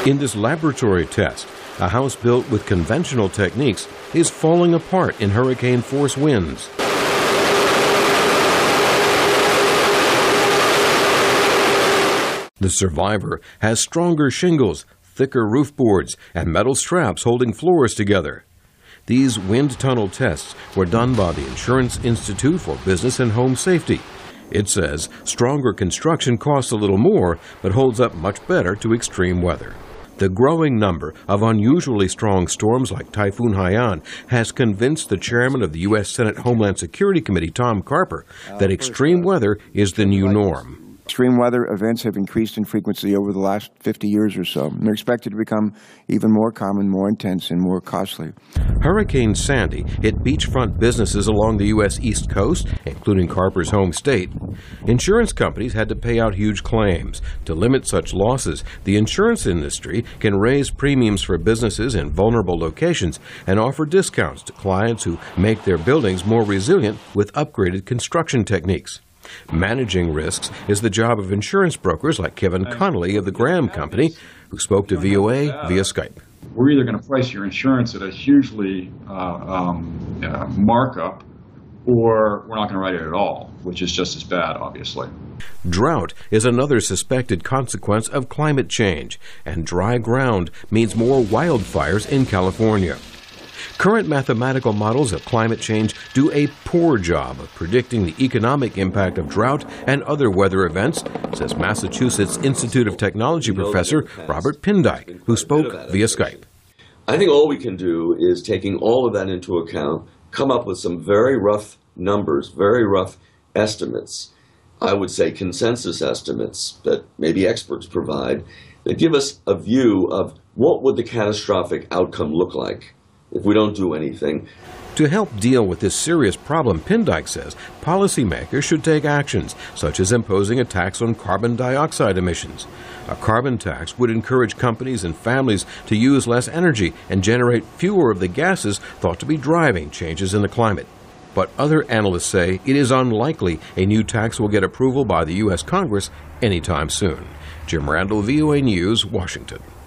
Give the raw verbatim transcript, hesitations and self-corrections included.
In this laboratory test, a house built with conventional techniques is falling apart in hurricane-force winds. The survivor has stronger shingles, thicker roof boards, and metal straps holding floors together. These wind tunnel tests were done by the Insurance Institute for Business and Home Safety. It says stronger construction costs a little more, but holds up much better to extreme weather. The growing number of unusually strong storms like Typhoon Haiyan has convinced the chairman of the U S Senate Homeland Security Committee, Tom Carper, that extreme weather is the new norm. Extreme weather events have increased in frequency over the last fifty years or so, and they're expected to become even more common, more intense, and more costly. Hurricane Sandy hit beachfront businesses along the U S East Coast, including Carper's home state. Insurance companies had to pay out huge claims. To limit such losses, the insurance industry can raise premiums for businesses in vulnerable locations and offer discounts to clients who make their buildings more resilient with upgraded construction techniques. Managing risks is the job of insurance brokers like Kevin Connolly of the Graham Company, who spoke to V O A via Skype. We're either going to price your insurance at a hugely uh, um, uh, markup, or we're not going to write it at all, which is just as bad, obviously. Drought is another suspected consequence of climate change, and dry ground means more wildfires in California. Current mathematical models of climate change do a poor job of predicting the economic impact of drought and other weather events, says Massachusetts Institute of Technology professor Robert Pindyck, who spoke via Skype. I think all we can do is, taking all of that into account, come up with some very rough numbers, very rough estimates, I would say consensus estimates that maybe experts provide, that give us a view of what would the catastrophic outcome look like if we don't do anything. To help deal with this serious problem, Pindyck says policymakers should take actions, such as imposing a tax on carbon dioxide emissions. A carbon tax would encourage companies and families to use less energy and generate fewer of the gases thought to be driving changes in the climate. But other analysts say it is unlikely a new tax will get approval by the U S Congress anytime soon. Jim Randall, V O A News, Washington.